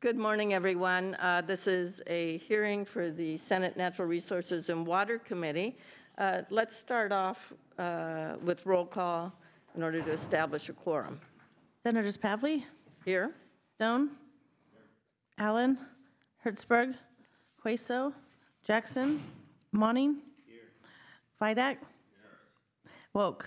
Good morning, everyone. This is a hearing for the Senate Natural Resources and Water Committee. Let's start off with roll call in order to establish a quorum. Senators Pavley, Here? Stone, Allen, Hertzberg, Hueso, Jackson, Monning, Vidak, Woke.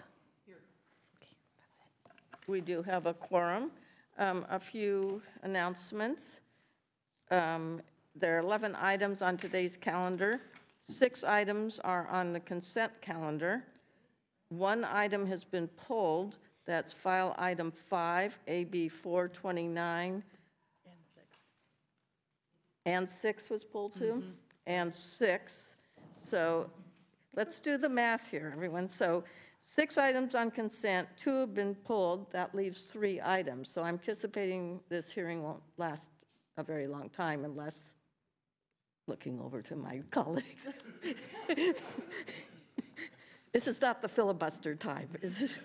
We do have a quorum. A few announcements. There are 11 items on today's calendar. 6 items are on the consent calendar. 1 item has been pulled. That's file item 5, AB 429. And 6 was pulled too? And 6. So let's do the math here, everyone. So 6 items on consent, 2 have been pulled. That leaves 3 items. So I'm anticipating this hearing won't last a very long time unless, looking over to my colleagues. This is not the filibuster time, is it?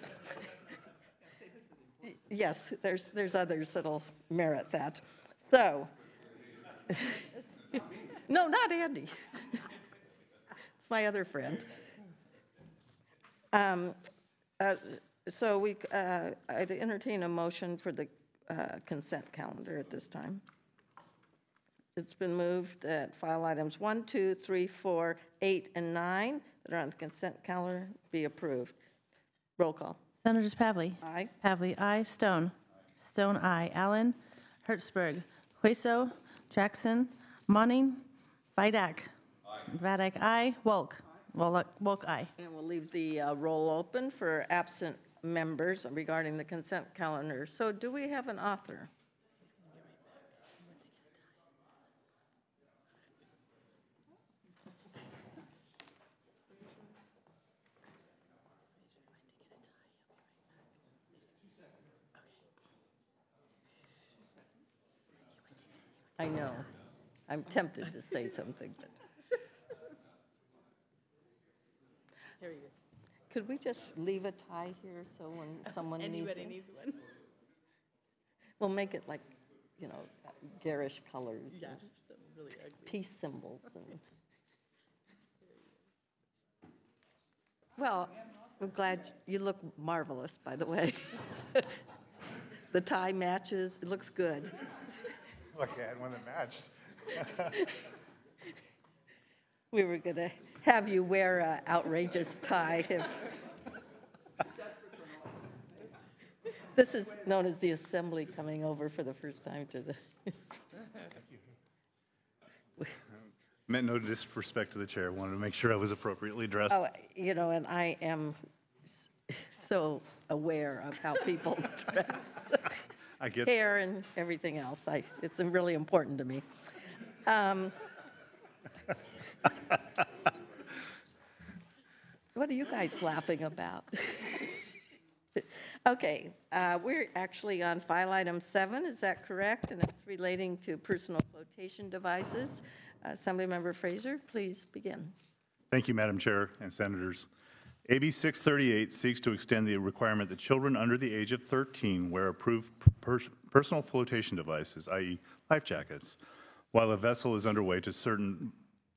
Yes, there's others that'll merit that. So, no, not Andy. It's my other friend. So I'd entertain a motion for the consent calendar at this time. It's been moved that file items 1, 2, 3, 4, 8, and 9 that are on the consent calendar be approved. Roll call. Senators Pavley. Aye. Pavley, aye. Stone. Stone, aye. Allen, Hertzberg, Hueso, Jackson, Monning, Vidak. Vidak, aye. Woke. Woke, aye. And we'll leave the roll open for absent members regarding the consent calendar. So do we have an author? I know. I'm tempted to say something, but. Could we just leave a tie here so when someone Anybody needs one. We'll make it like, garish colors. Yeah, and some really ugly. peace symbols. And well, I'm glad you look marvelous, by the way. The tie matches. It looks good. Lucky I had one that matched. We were going to have you wear an outrageous tie. This is known as the assembly coming over for the first time to the. Meant no disrespect to the chair. Wanted to make sure I was appropriately dressed. Oh, and I am so aware of how people dress. I get Hair and everything else. It's really important to me. What are you guys laughing about? Okay, we're actually on file item 7, is that correct? And it's relating to personal flotation devices. Assemblymember Fraser, please begin. Thank you, Madam Chair and Senators. AB 638 seeks to extend the requirement that children under the age of 13 wear approved personal flotation devices, i.e. life jackets, while a vessel is underway to certain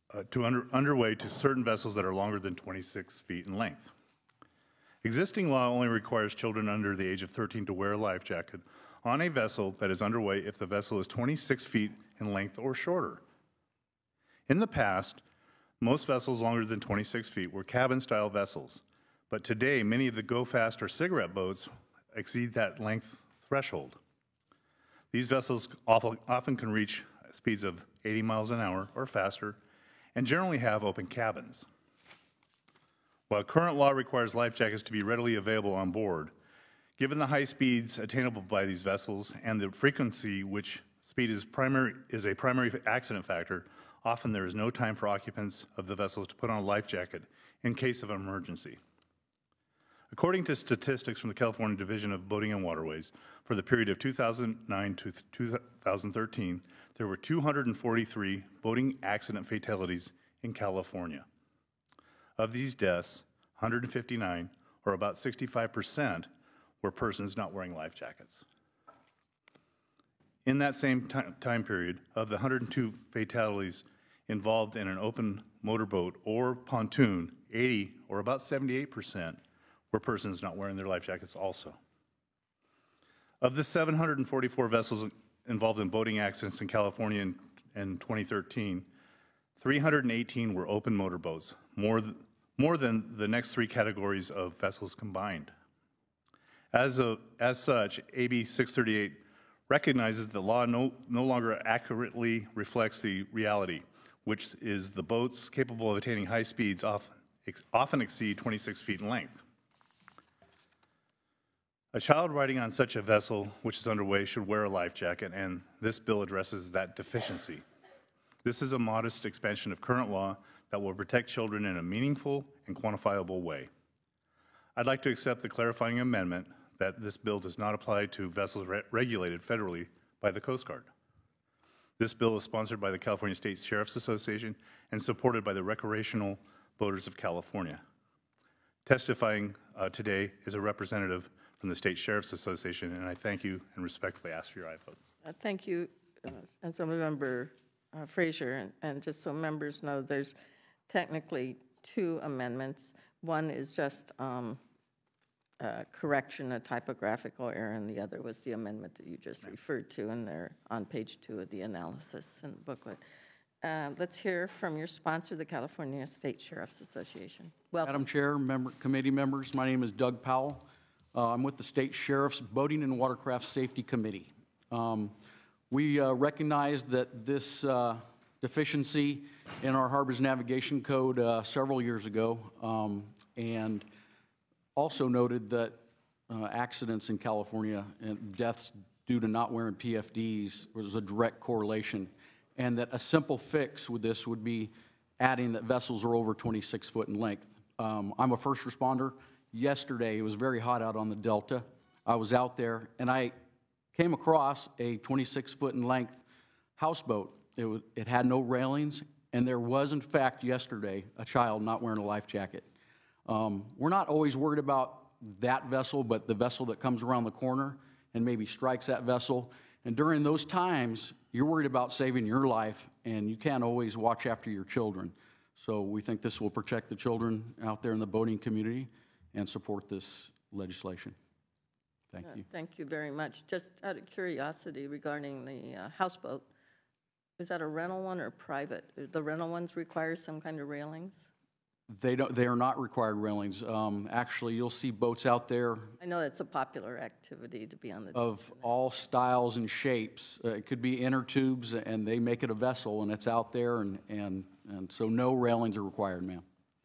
vessels that are longer than 26 feet in length. Existing law only requires children under the age of 13 to wear a life jacket on a vessel that is underway if the vessel is 26 feet in length or shorter. In the past, most vessels longer than 26 feet were cabin-style vessels, but today many of the go-fast or cigarette boats exceed that length threshold. These vessels often can reach speeds of 80 miles an hour or faster and generally have open cabins. While current law requires life jackets to be readily available on board, given the high speeds attainable by these vessels and the frequency which speed is a primary accident factor, often there is no time for occupants of the vessels to put on a life jacket in case of an emergency. According to statistics from the California Division of Boating and Waterways, for the period of 2009 to 2013, there were 243 boating accident fatalities in California. Of these deaths, 159, or about 65%, were persons not wearing life jackets. In that same time period, of the 102 fatalities involved in an open motorboat or pontoon, 80, or about 78%, were persons not wearing their life jackets also. Of the 744 vessels involved in boating accidents in California in 2013, 318 were open motorboats, more than the next three categories of vessels combined. As such, AB 638 recognizes the law no longer accurately reflects the reality, which is the boats capable of attaining high speeds often exceed 26 feet in length. A child riding on such a vessel which is underway should wear a life jacket, and this bill addresses that deficiency. This is a modest expansion of current law that will protect children in a meaningful and quantifiable way. I'd like to accept the clarifying amendment that this bill does not apply to vessels regulated federally by the Coast Guard. This bill is sponsored by the California State Sheriff's Association and supported by the Recreational Boaters of California. Testifying today is a representative from the State Sheriff's Association, and I thank you and respectfully ask for your aye vote. Thank you, Councilmember Frazier. And just so members know, there's technically two amendments. One is just correction, a typographical error, and the other was the amendment that you just referred to, and they're on page 2 of the analysis in the booklet. Let's hear from your sponsor, the California State Sheriff's Association. Welcome. Madam Chair, committee members, my name is Doug Powell. I'm with the State Sheriff's Boating and Watercraft Safety Committee. We recognized that this deficiency in our Harbors Navigation Code several years ago, and also noted that accidents in California and deaths due to not wearing PFDs was a direct correlation, and that a simple fix with this would be adding that vessels are over 26 foot in length. I'm a first responder. Yesterday, it was very hot out on the Delta. I was out there, and I came across a 26 foot in length houseboat. It had no railings, and there was, in fact, yesterday, a child not wearing a life jacket. We're not always worried about that vessel, but the vessel that comes around the corner and maybe strikes that vessel. And during those times, you're worried about saving your life, and you can't always watch after your children. So we think this will protect the children out there in the boating community and support this legislation. Thank you. Thank you very much. Just out of curiosity regarding the houseboat, is that a rental one or private? The rental ones require some kind of railings? They are not required railings. Actually, you'll see boats out there I know that's a popular activity to be on the of all styles and shapes. It could be inner tubes, and they make it a vessel, and it's out there, and so no railings are required, ma'am.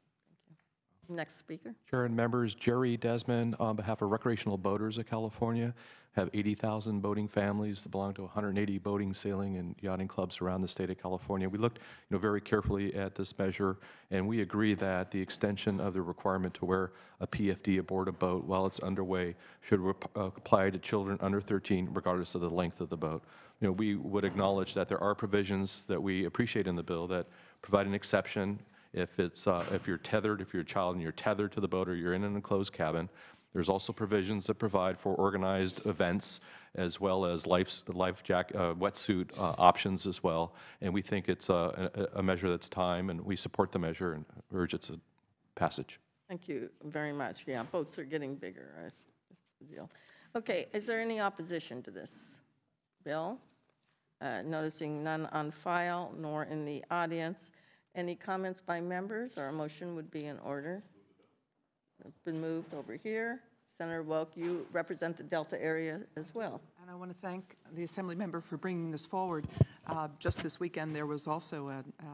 Next speaker. Chair and members, Jerry Desmond on behalf of Recreational Boaters of California. Have 80,000 boating families that belong to 180 boating, sailing, and yachting clubs around the state of California. We looked very carefully at this measure, and we agree that the extension of the requirement to wear a PFD aboard a boat while it's underway should apply to children under 13, regardless of the length of the boat. We would acknowledge that there are provisions that we appreciate in the bill that provide an exception if you're tethered, if you're a child and you're tethered to the boat or you're in an enclosed cabin. There's also provisions that provide for organized events as well as wetsuit options as well. And we think it's a measure that's time, and we support the measure and urge its passage. Thank you very much. Yeah, boats are getting bigger. That's the deal. Okay, is there any opposition to this bill? Noticing none on file nor in the audience. Any comments by members, or a motion would be in order? It's been moved over here. Senator Welk, you represent the Delta area as well. And I want to thank the Assembly member for bringing this forward. Just this weekend, there was also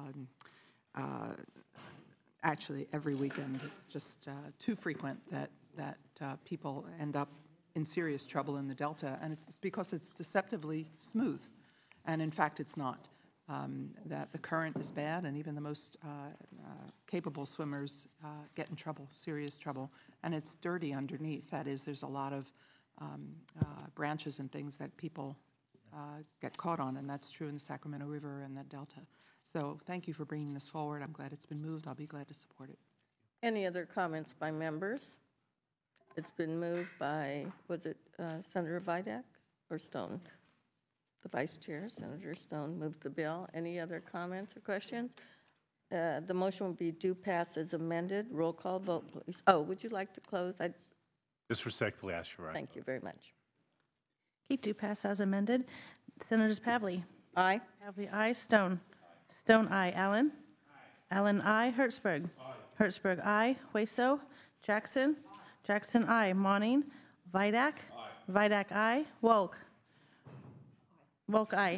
actually every weekend, it's just too frequent that people end up in serious trouble in the Delta, and it's because it's deceptively smooth. And in fact, it's not. That the current is bad, and even the most capable swimmers get in trouble, serious trouble, and it's dirty underneath. That is, there's a lot of branches and things that people get caught on, and that's true in the Sacramento River and the Delta. So thank you for bringing this forward. I'm glad it's been moved. I'll be glad to support it. Any other comments by members? It's been moved by, was it Senator Vidak or Stone? the vice chair, Senator Stone, moved the bill. Any other comments or questions? The motion will be do pass as amended. Roll call vote, please. Oh, would you like to close? Just respectfully ask your right. Thank you very much. Okay, do pass as amended. Senators Pavley. Aye. Pavley, aye. Stone. Stone, aye. Allen. Allen, aye. Hertzberg. Hertzberg, aye. Hueso. Jackson. Jackson, aye. Monning. Vidak. Vidak, aye. Wolk. Wolk, aye.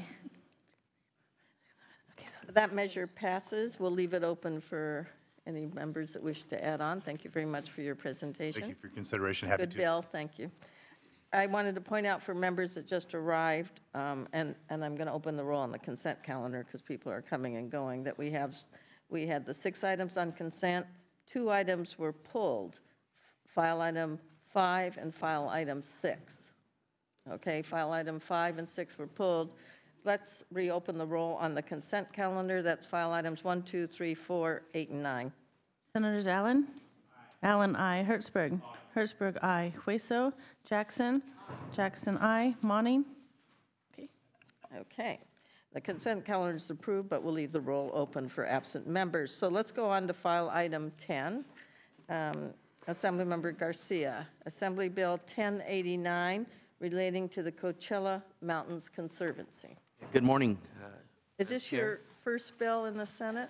Okay, so That measure passes. We'll leave it open for any members that wish to add on. Thank you very much for your presentation. Thank you for your consideration. Happy Good to. bill, thank you. I wanted to point out for members that just arrived, and I'm going to open the roll on the consent calendar because people are coming and going, that we had the 6 items on consent, 2 items were pulled, file item 5 and file item 6. Okay, file item 5 and 6 were pulled. Let's reopen the roll on the consent calendar. That's file items 1, 2, 3, 4, 8, and 9. Senators Allen. Allen, aye. Hertzberg. Hertzberg, aye. Hueso. Jackson. Jackson, aye. Monning. Okay. Okay. The consent calendar is approved, but we'll leave the roll open for absent members. So let's go on to file item 10. Assemblymember Garcia, Assembly Bill 1089 relating to the Coachella Mountains Conservancy. Good morning. Is this your first bill in the Senate?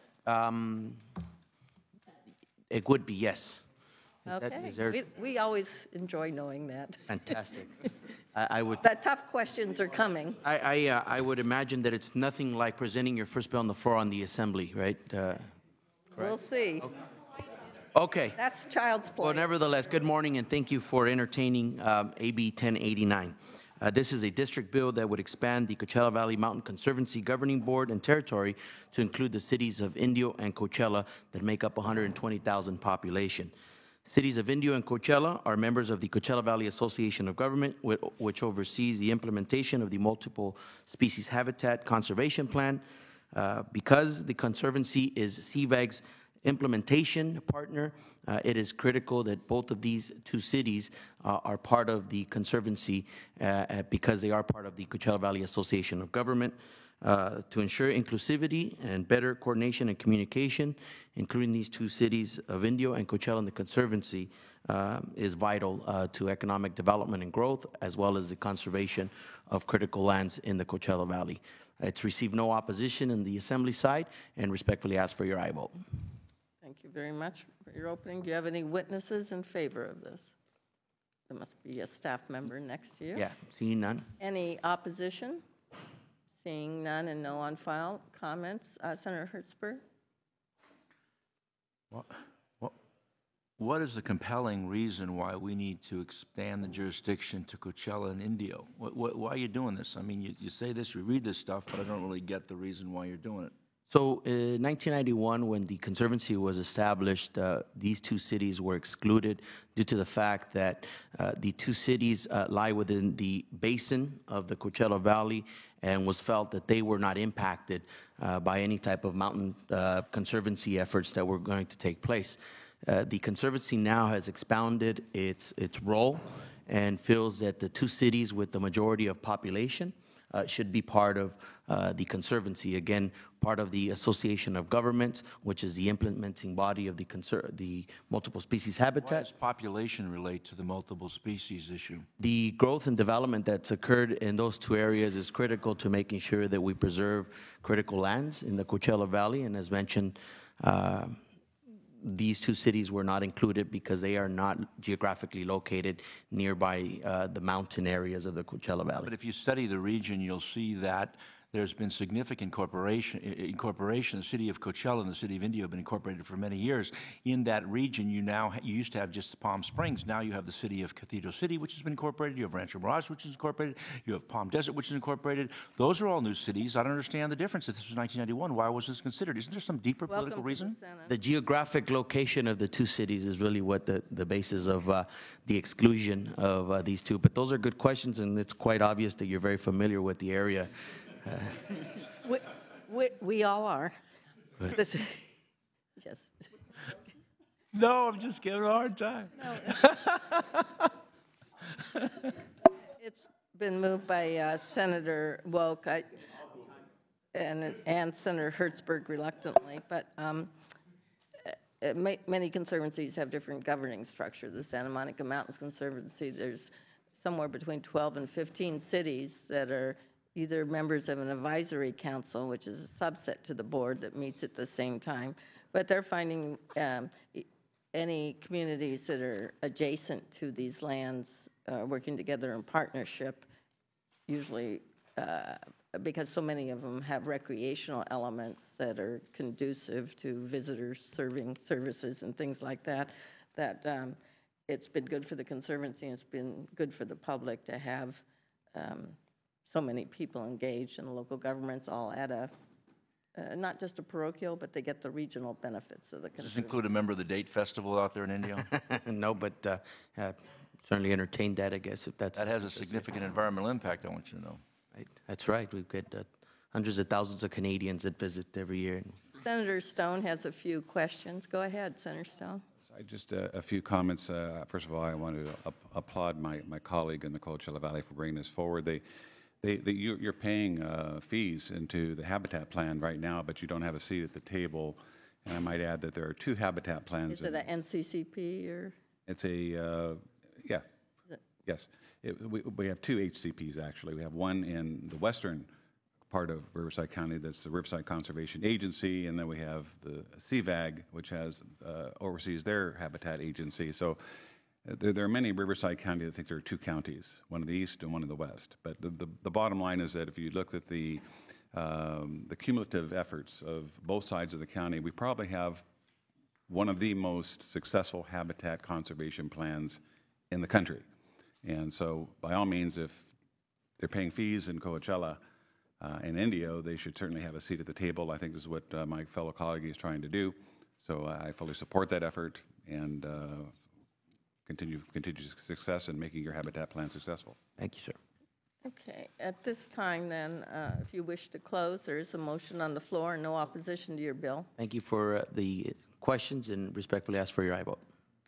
It would be, yes. Okay. Is there, We always enjoy knowing that. fantastic. I would, The tough questions are coming. I would imagine that it's nothing like presenting your first bill on the floor on the assembly, right? We'll see. Okay. That's child's play. Well, nevertheless, good morning, and thank you for entertaining AB 1089. This is a district bill that would expand the Coachella Valley Mountain Conservancy Governing Board and territory to include the cities of Indio and Coachella that make up 120,000 population. Cities of Indio and Coachella are members of the Coachella Valley Association of Government, which oversees the implementation of the Multiple Species Habitat Conservation Plan. Because the Conservancy is CVAG's implementation partner, it is critical that both of these 2 cities are part of the Conservancy because they are part of the Coachella Valley Association of Government. To ensure inclusivity and better coordination and communication, including these 2 cities of Indio and Coachella and the Conservancy, is vital to economic development and growth, as well as the conservation of critical lands in the Coachella Valley. It's received no opposition in the Assembly side, and respectfully ask for your aye vote. Thank you very much for your opening. Do you have any witnesses in favor of this? There must be a staff member next to you. Yeah, seeing none? Any opposition? Seeing none and no on file. Comments? Senator Hertzberg? What is the compelling reason why we need to expand the jurisdiction to Coachella and Indio? Why are you doing this? I mean, you say this, you read this stuff, but I don't really get the reason why you're doing it. So in 1991, when the Conservancy was established, these 2 cities were excluded due to the fact that the 2 cities lie within the basin of the Coachella Valley, and was felt that they were not impacted by any type of mountain conservancy efforts that were going to take place. The Conservancy now has expounded its role and feels that the 2 cities with the majority of population should be part of the Conservancy. Again, part of the Association of Governments, which is the implementing body of the Multiple Species Why Habitat. does population relate to the multiple species issue? The growth and development that's occurred in those 2 areas is critical to making sure that we preserve critical lands in the Coachella Valley. And as mentioned, these 2 cities were not included because they are not geographically located nearby the mountain areas of the Coachella Valley. But if you study the region, you'll see that there's been significant incorporation. The city of Coachella and the city of Indio have been incorporated for many years. In that region, you used to have just Palm Springs. Now you have the city of Cathedral City, which has been incorporated. You have Rancho Mirage, which is incorporated. You have Palm Desert, which is incorporated. Those are all new cities. I don't understand the difference. If this was 1991, why was this considered? Isn't there some deeper political reason? The geographic location of the 2 cities is really what the basis of the exclusion of these 2. But those are good questions, and it's quite obvious that you're very familiar with the area. We all are. This- Yes. No, I'm just giving a hard time. It's Been moved by Senator Woke and Senator Hertzberg reluctantly, but many conservancies have different governing structure. The Santa Monica Mountains Conservancy, there's somewhere between 12 and 15 cities that are either members of an advisory council, which is a subset to the board that meets at the same time, but they're finding any communities that are adjacent to these lands working together in partnership, usually because so many of them have recreational elements that are conducive to visitors serving services and things like that, it's been good for the Conservancy and it's been good for the public to have so many people engaged in the local governments all at a, not just a parochial, but they get the regional benefits of the Does this Conservancy. include a member of the Date Festival out there in Indio? No, but certainly entertain that, I guess, if that's. That has a significant environmental impact, I want you to know. Right. That's right. We've got hundreds of thousands of Canadians that visit every year. Senator Stone has a few questions. Go ahead, Senator Stone. Just a few comments. First of all, I want to applaud my colleague in the Coachella Valley for bringing this forward. You're paying fees into the habitat plan right now, but you don't have a seat at the table. And I might add that there are 2 habitat plans. Is it a NCCP or? It's a, yeah, yes. We have 2 HCPs, actually. We have one in the western part of Riverside County, that's the Riverside Conservation Agency, and then we have the CVAG, which has oversees their habitat agency. So there are many in Riverside County that think there are 2 counties, one in the east and one in the west. But the bottom line is that if you look at the cumulative efforts of both sides of the county, we probably have one of the most successful habitat conservation plans in the country. And so by all means, if they're paying fees in Coachella and Indio, they should certainly have a seat at the table. I think this is what my fellow colleague is trying to do. So I fully support that effort and continue success in making your habitat plan successful. Thank you, sir. Okay, at this time then, if you wish to close, there is a motion on the floor and no opposition to your bill. Thank you for the questions and respectfully ask for your aye vote.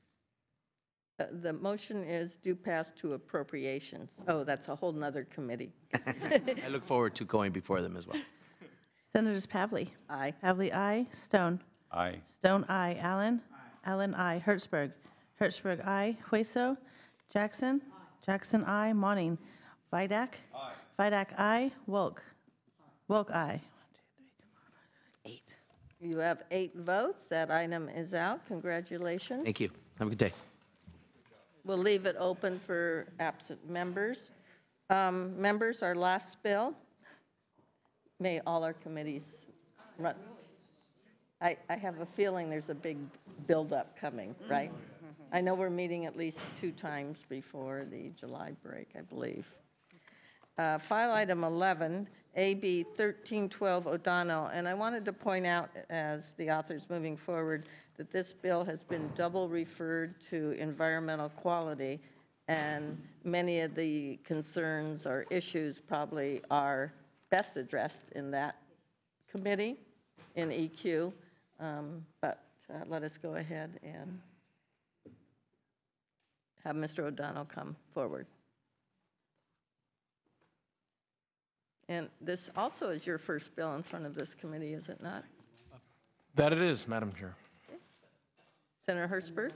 The motion is due pass to appropriations. Oh, that's a whole nother committee. I look forward to going before them as well. Senators Pavley. Aye. Pavley, aye. Stone. Aye. Stone, aye. Allen. Allen, aye. Hertzberg. Hertzberg, aye. Hueso. Jackson. Jackson, aye. Monning. Vidak. Aye. Vidak, aye. Wilk. Wilk, aye. 1, 2, 3, 4, 5, 6, 8. You have 8 votes. That item is out. Congratulations. Thank you. Have a good day. We'll leave it open for absent members. Members, our last bill. May all our committees run. I have a feeling there's a big buildup coming, right? I know we're meeting at least 2 times before the July break, I believe. File item 11, AB 1312 O'Donnell, and I wanted to point out, as the author's moving forward, that this bill has been double referred to environmental quality, and many of the concerns or issues probably are best addressed in that committee, in EQ, but let us go ahead and have Mr. O'Donnell come forward. And this also is your first bill in front of this committee, is it not? That it is, Madam Chair. Senator Hertzberg?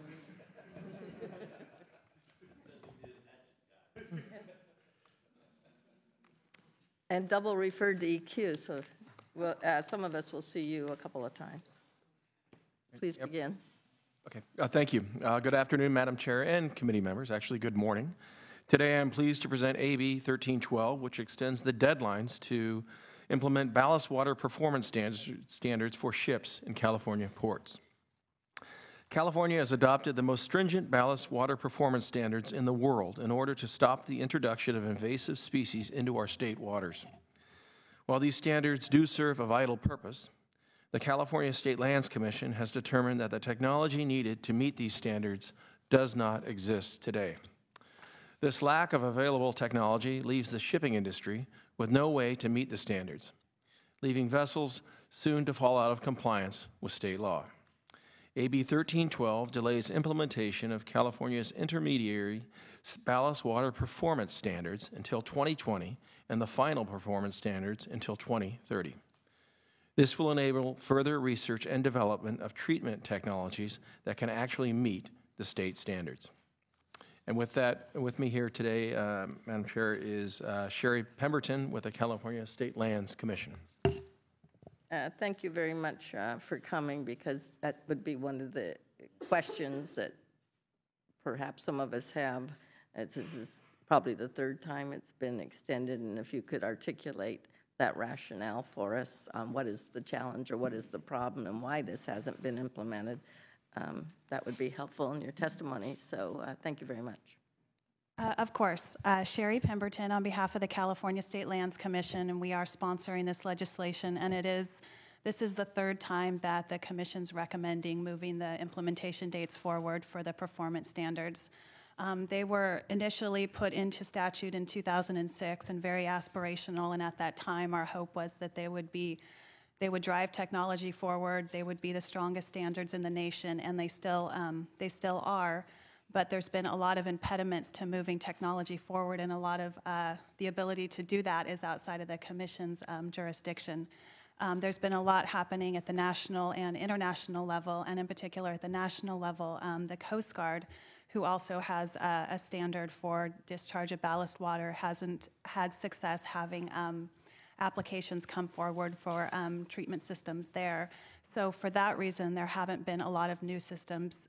And double referred to EQ, so some of us will see you a couple of times. Please begin. Okay, thank you. Good afternoon, Madam Chair and committee members. Actually, good morning. Today, I'm pleased to present AB 1312, which extends the deadlines to implement ballast water performance standards for ships in California ports. California has adopted the most stringent ballast water performance standards in the world in order to stop the introduction of invasive species into our state waters. While these standards do serve a vital purpose, the California State Lands Commission has determined that the technology needed to meet these standards does not exist today. This lack of available technology leaves the shipping industry with no way to meet the standards, leaving vessels soon to fall out of compliance with state law. AB 1312 delays implementation of California's intermediary ballast water performance standards until 2020 and the final performance standards until 2030. This will enable further research and development of treatment technologies that can actually meet the state standards. And with that, with me here today, Madam Chair, is Sherry Pemberton with the California State Lands Commission. Thank you very much for coming, because that would be one of the questions that perhaps some of us have. This is probably the third time it's been extended, and if you could articulate that rationale for us, what is the challenge or what is the problem and why this hasn't been implemented, that would be helpful in your testimony. So thank you very much. Of course. Sherry Pemberton on behalf of the California State Lands Commission, and we are sponsoring this legislation, and this is the third time that the Commission's recommending moving the implementation dates forward for the performance standards. They were initially put into statute in 2006 and very aspirational, and at that time our hope was that they would drive technology forward, they would be the strongest standards in the nation, and they still are. But there's been a lot of impediments to moving technology forward, and a lot of the ability to do that is outside of the Commission's jurisdiction. There's been a lot happening at the national and international level, and in particular at the national level, the Coast Guard, who also has a standard for discharge of ballast water, hasn't had success having applications come forward for treatment systems there. So for that reason, there haven't been a lot of new systems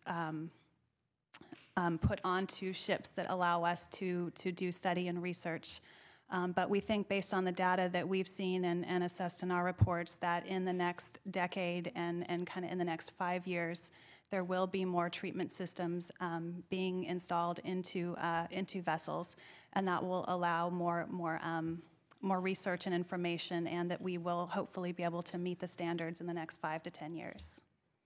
put onto ships that allow us to do study and research. But we think, based on the data that we've seen and assessed in our reports, that in the next decade and kind of in the next 5 years, there will be more treatment systems being installed into vessels, and that will allow more research and information, and that we will hopefully be able to meet the standards in the next 5 to 10 years.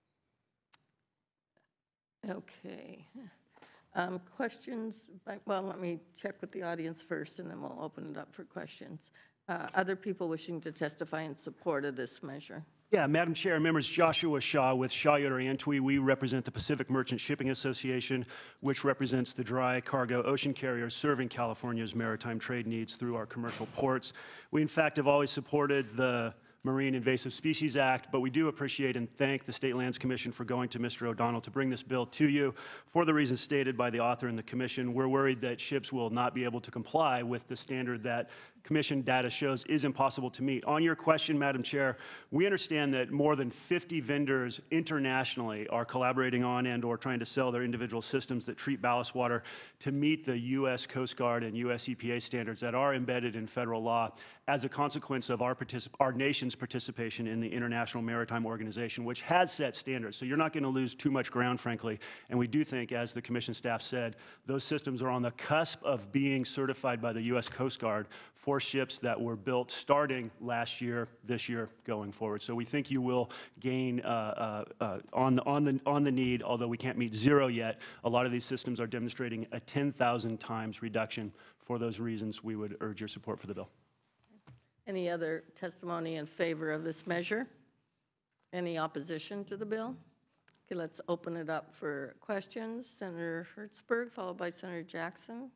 Okay. Questions? Well, let me check with the audience first, and then we'll open it up for questions. Other people wishing to testify in support of this measure? Yeah, Madam Chair and members, Joshua Shaw with Shaw Yoder Antwi. We represent the Pacific Merchant Shipping Association, which represents the dry cargo ocean carriers serving California's maritime trade needs through our commercial ports. We, in fact, have always supported the Marine Invasive Species Act, but we do appreciate and thank the State Lands Commission for going to Mr. O'Donnell to bring this bill to you. For the reasons stated by the author and the Commission, we're worried that ships will not be able to comply with the standard that Commission data shows is impossible to meet. On your question, Madam Chair, we understand that more than 50 vendors internationally are collaborating on and or trying to sell their individual systems that treat ballast water to meet the U.S. Coast Guard and U.S. EPA standards that are embedded in federal law as a consequence of our nation's participation in the International Maritime Organization, which has set standards. So you're not going to lose too much ground, frankly. And we do think, as the Commission staff said, those systems are on the cusp of being certified by the U.S. Coast Guard for ships that were built starting last year, this year, going forward. So we think you will gain on the need, although we can't meet zero yet. A lot of these systems are demonstrating a 10,000 times reduction. For those reasons, we would urge your support for the bill. Any other testimony in favor of this measure? Any opposition to the bill? Okay, let's open it up for questions. Senator Hertzberg, followed by Senator Jackson.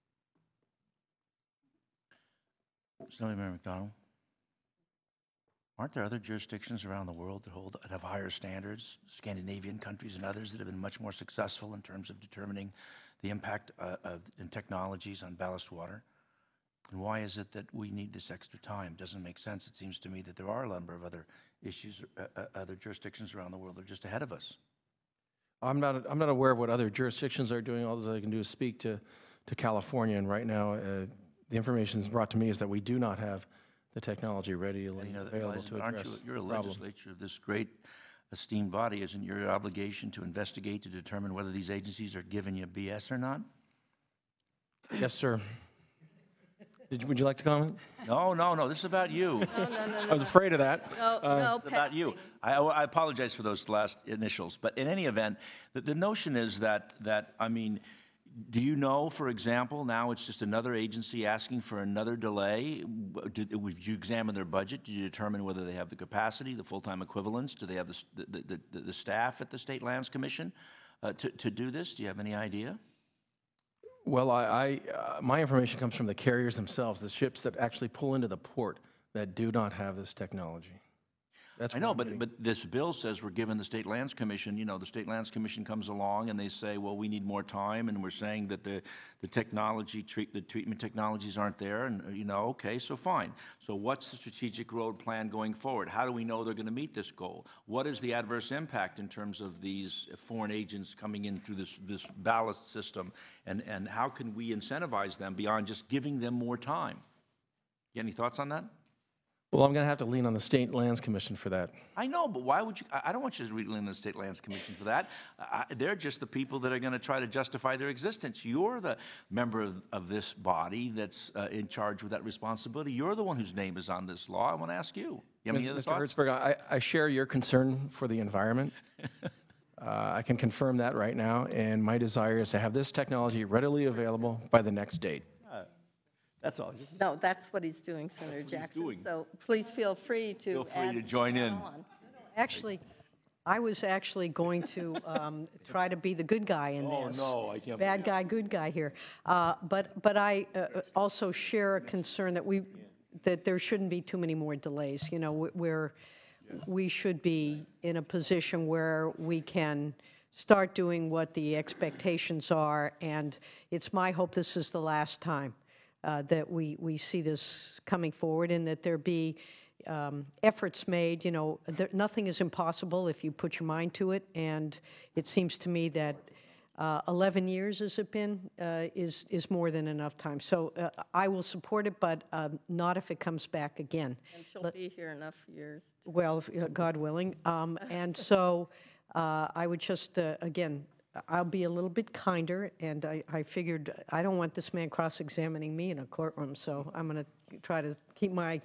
Senator McDonald, aren't there other jurisdictions around the world that have higher standards, Scandinavian countries and others that have been much more successful in terms of determining the impact in technologies on ballast water? And why is it that we need this extra time? It doesn't make sense. It seems to me that there are a number of other issues, other jurisdictions around the world that are just ahead of us. I'm not aware of what other jurisdictions are doing. All I can do is speak to California, and right now the information that's brought to me is that we do not have the technology readily available to address You're a the problem. legislature of this great esteemed body. Isn't your obligation to investigate, to determine whether these agencies are giving you BS or not? Yes, sir. Would you like to comment? No, this is about you. I was afraid of that. No, It's about you. I apologize for those last initials, but in any event, the notion is that I mean, do you know, for example, now it's just another agency asking for another delay? Did you examine their budget? Did you determine whether they have the capacity, the full-time equivalents? Do they have the staff at the State Lands Commission to do this? Do you have any idea? Well, my information comes from the carriers themselves, the ships that actually pull into the port that do not have this technology. That's I what know, I'm but, getting. but this bill says we're giving the State Lands Commission, the State Lands Commission comes along and they say, well, we need more time, and we're saying that the treatment technologies aren't there, and, okay, so fine. So what's the strategic road plan going forward? How do we know they're going to meet this goal? What is the adverse impact in terms of these foreign agents coming in through this ballast system, and how can we incentivize them beyond just giving them more time? You any thoughts on that? Well, I'm going to have to lean on the State Lands Commission for that. I know, but why would you? I don't want you to lean on the State Lands Commission for that. They're just the people that are going to try to justify their existence. You're the member of this body that's in charge with that responsibility. You're the one whose name is on this law. I want to ask you. You have any other Mr. thoughts? Hertzberg, I share your concern for the environment. I can confirm that right now, and my desire is to have this technology readily available by the next date. That's all. No, that's what he's doing, Senator Jackson. So please feel free to Feel free add to join in. on. Actually, I was actually going to try to be the good guy in this. Oh, no, I can't. Bad guy, good guy here. But I also share a concern that there shouldn't be too many more delays. We should be in a position where we can start doing what the expectations are, and it's my hope this is the last time that we see this coming forward, and that there be efforts made. Nothing is impossible if you put your mind to it, and it seems to me that 11 years, has it been, is more than enough time. So I will support it, but not if it comes back again. And she'll be here enough years. Well, God willing. And so I would just, again, I'll be a little bit kinder, and I figured I don't want this man cross-examining me in a courtroom, so I'm going to try to keep my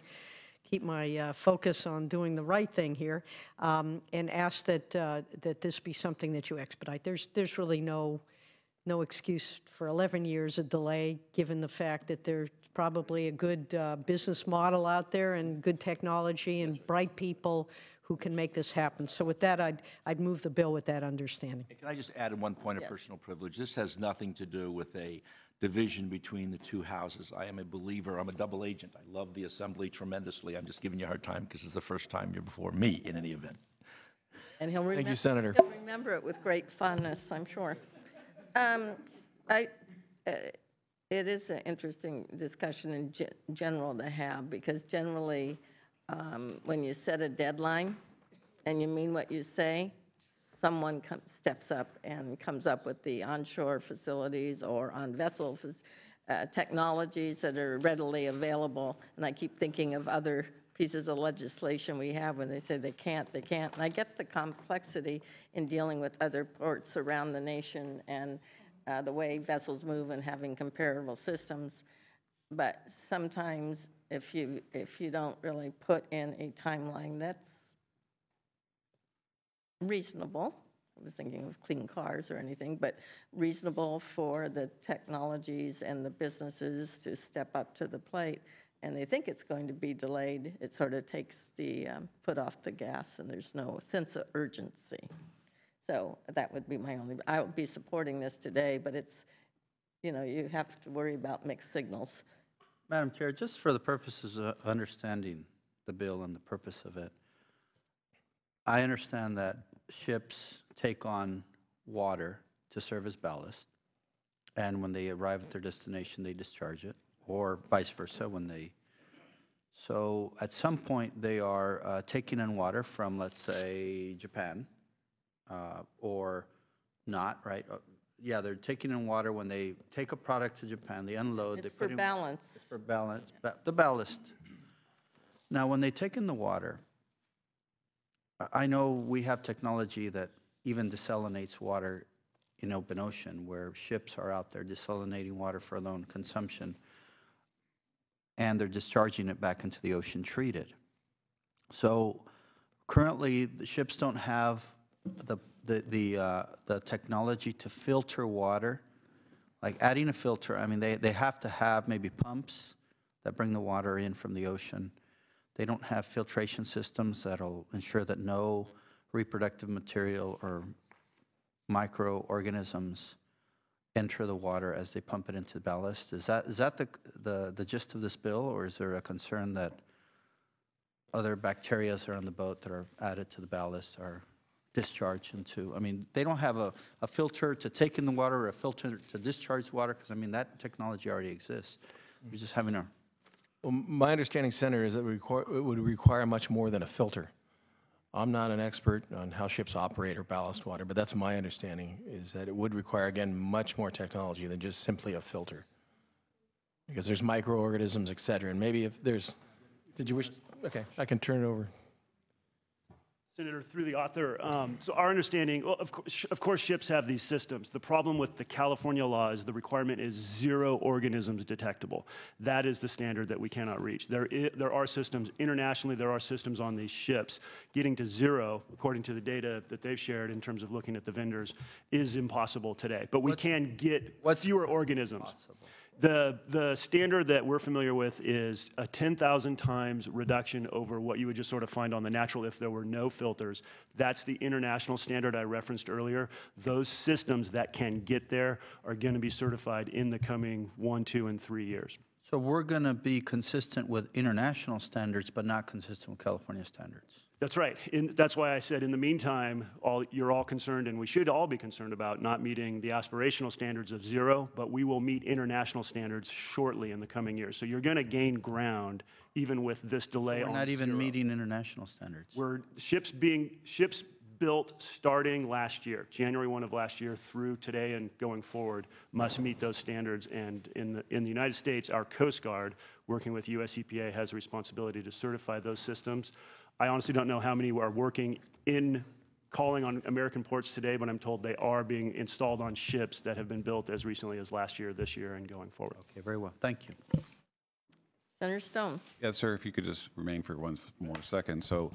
focus on doing the right thing here, and ask that this be something that you expedite. There's really no excuse for 11 years of delay, given the fact that there's probably a good business model out there and good technology and bright people who can make this happen. So with that, I'd move the bill with that understanding. Can I just add one point of personal privilege? This has nothing to do with a division between the two houses. I am a believer. I'm a double agent. I love the Assembly tremendously. I'm just giving you a hard time because it's the first time you're before me in any event. And he'll remember, Thank you, Senator. He'll remember it with great fondness, I'm sure. It is an interesting discussion in general to have, because generally, when you set a deadline and you mean what you say, someone steps up and comes up with the onshore facilities or on vessel technologies that are readily available. And I keep thinking of other pieces of legislation we have when they say they can't. And I get the complexity in dealing with other ports around the nation and the way vessels move and having comparable systems. But sometimes if you don't really put in a timeline that's reasonable, I was thinking of clean cars or anything, but reasonable for the technologies and the businesses to step up to the plate, and they think it's going to be delayed, it sort of takes the foot off the gas, and there's no sense of urgency. So that would be my only, I would be supporting this today, but it's, you have to worry about mixed signals. Madam Chair, just for the purposes of understanding the bill and the purpose of it, I understand that ships take on water to serve as ballast, and when they arrive at their destination, they discharge it, or vice versa so at some point, they are taking in water from, let's say, Japan, or not, right? Yeah, they're taking in water when they take a product to Japan, they unload. It's for balance. For balance, the ballast. Now, when they take in the water, I know we have technology that even desalinates water in open ocean, where ships are out there desalinating water for their own consumption, and they're discharging it back into the ocean treated. So currently, the ships don't have the technology to filter water. Like adding a filter, I mean, they have to have maybe pumps that bring the water in from the ocean. They don't have filtration systems that'll ensure that no reproductive material or microorganisms enter the water as they pump it into ballast? Is that the gist of this bill, or is there a concern that other bacteria that are on the boat that are added to the ballast are discharged into? I mean, they don't have a filter to take in the water or a filter to discharge the water, because, I mean, that technology already exists. We're just having a... Well, my understanding, Senator, is that it would require much more than a filter. I'm not an expert on how ships operate or ballast water, but that's my understanding, is that it would require, again, much more technology than just simply a filter. Because there's microorganisms, et cetera, and maybe if there's... Did you wish... Okay, I can turn it over. Senator, through the author, so our understanding, well, of course, ships have these systems. The problem with the California law is the requirement is 0 organisms detectable. That is the standard that we cannot reach. There are systems internationally, there are systems on these ships. Getting to 0, according to the data that they've shared in terms of looking at the vendors, is impossible today. But we can get fewer organisms. Possible? The standard that we're familiar with is a 10,000 times reduction over what you would just sort of find on the natural if there were no filters. That's the international standard I referenced earlier. Those systems that can get there are going to be certified in the coming 1, 2, and 3 years. So we're going to be consistent with international standards, but not consistent with California standards? That's right. That's why I said in the meantime, you're all concerned, and we should all be concerned about not meeting the aspirational standards of 0, but we will meet international standards shortly in the coming years. So you're going to gain ground even with this delay. We're not even meeting international standards. Ships built starting last year, January 1 of last year through today and going forward, must meet those standards. And in the United States, our Coast Guard, working with US EPA, has a responsibility to certify those systems. I honestly don't know how many are working in calling on American ports today, but I'm told they are being installed on ships that have been built as recently as last year, this year, and going forward. Okay, very well. Thank you. Senator Stone. Yeah, sir, if you could just remain for one more second. So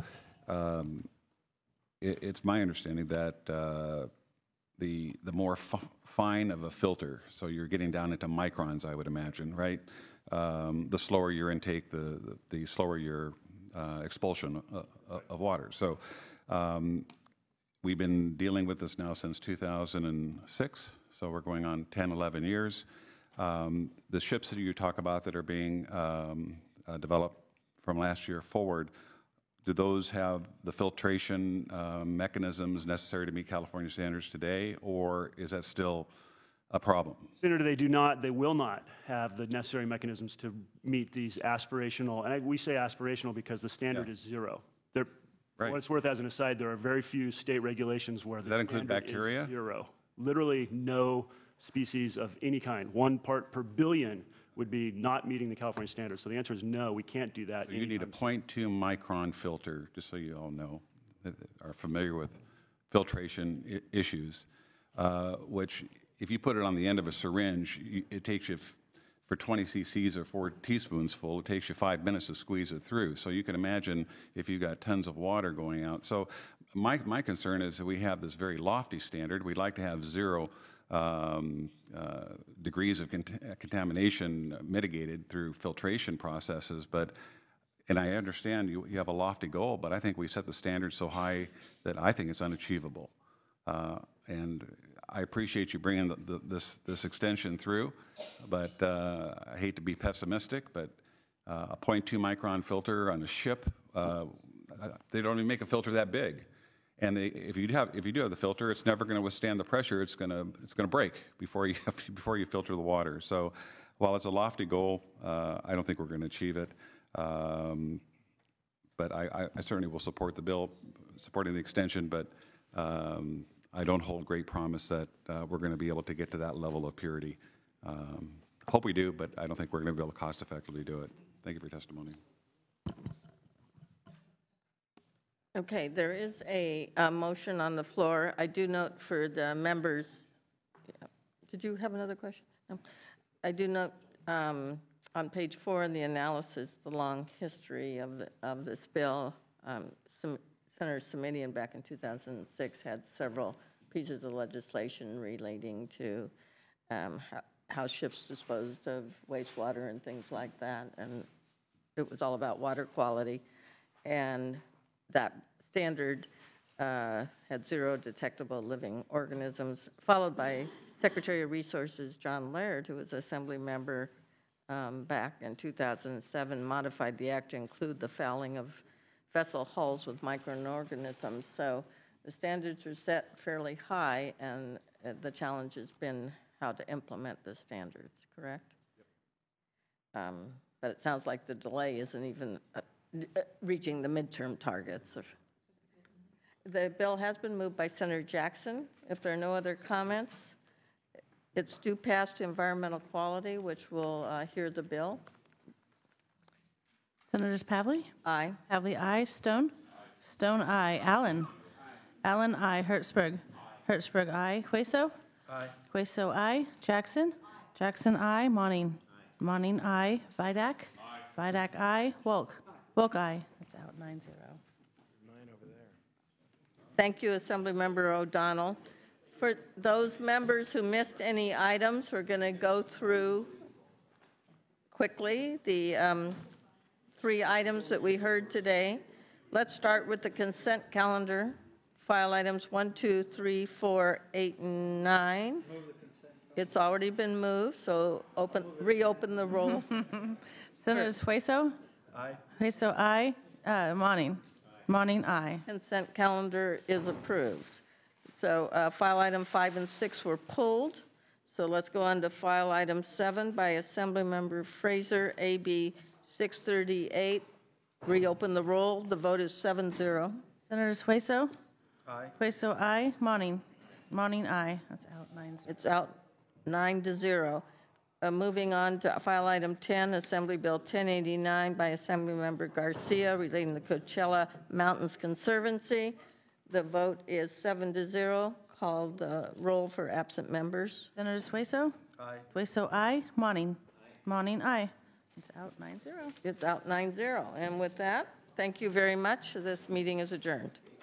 it's my understanding that the more fine of a filter, so you're getting down into microns, I would imagine, right? The slower your intake, the slower your expulsion of water. So we've been dealing with this now since 2006, so we're going on 10, 11 years. The ships that you talk about that are being developed from last year forward, do those have the filtration mechanisms necessary to meet California standards today, or is that still a problem? Senator, they will not have the necessary mechanisms to meet these aspirational, and we say aspirational because the standard is 0. For what it's worth, as an aside, there are very few state regulations where the Does that include bacteria? Is 0. Literally no species of any kind. 1 part per billion would be not meeting the California standards. So the answer is no, we can't do that. So you need a 0.2 micron filter, just so you all know, that are familiar with filtration issues, which if you put it on the end of a syringe, it takes you, for 20 cc's or 4 teaspoons full, it takes you 5 minutes to squeeze it through. So you can imagine if you've got tons of water going out. So my concern is that we have this very lofty standard. We'd like to have 0 degrees of contamination mitigated through filtration processes, and I understand you have a lofty goal, but I think we set the standard so high that I think it's unachievable. And I appreciate you bringing this extension through, but I hate to be pessimistic, but a 0.2 micron filter on a ship, they don't even make a filter that big. And if you do have the filter, it's never going to withstand the pressure. It's going to break before you filter the water. So while it's a lofty goal, I don't think we're going to achieve it. But I certainly will support the bill, supporting the extension, but I don't hold great promise that we're going to be able to get to that level of purity. Hope we do, but I don't think we're going to be able to cost effectively do it. Thank you for your testimony. Okay, there is a motion on the floor. I do note for the members, did you have another question? No. I do note on page 4 in the analysis, the long history of this bill. Senator Simonian back in 2006 had several pieces of legislation relating to how ships disposed of wastewater and things like that, and it was all about water quality. And that standard had 0 detectable living organisms, followed by Secretary of Resources John Laird, who was Assembly member back in 2007, modified the act to include the fouling of vessel hulls with microorganisms. So the standards are set fairly high, and the challenge has been how to implement the standards, correct? But it sounds like the delay isn't even reaching the midterm targets. The bill has been moved by Senator Jackson. If there are no other comments, it's due pass to environmental quality, which will hear the bill. Senators Pavley? Aye. Pavley, aye. Stone? Stone, aye. Allen? Allen, aye. Hertzberg? Hertzberg, aye. Hueso? Aye. Hueso, aye. Jackson? Jackson, aye. Monning? Monning, aye. Vidak? Vidak, aye. Wolk? Wolk, aye. That's out 9-0. Thank you, Assemblymember O'Donnell. For those members who missed any items, we're going to go through quickly the 3 items that we heard today. Let's start with the consent calendar. File items 1, 2, 3, 4, 8, and 9. It's already been moved, so reopen the roll. Senators Hueso? Aye. Hueso, aye. Monning? Monning, aye. Consent calendar is approved. So file item 5 and 6 were pulled. So let's go on to file item 7 by Assemblymember Fraser, AB 638. Reopen the roll. The vote is 7-0. Senators Hueso? Aye. Hueso, aye. Monning? Monning, aye. That's out 9-0. It's out 9-0. Moving on to file item 10, Assembly Bill 1089 by Assemblymember Garcia relating to Coachella Mountains Conservancy. The vote is 7-0. Call the roll for absent members. Senators Hueso? Aye. Hueso, aye. Monning? Monning, aye. It's out 9-0. It's out 9-0. And with that, thank you very much. This meeting is adjourned.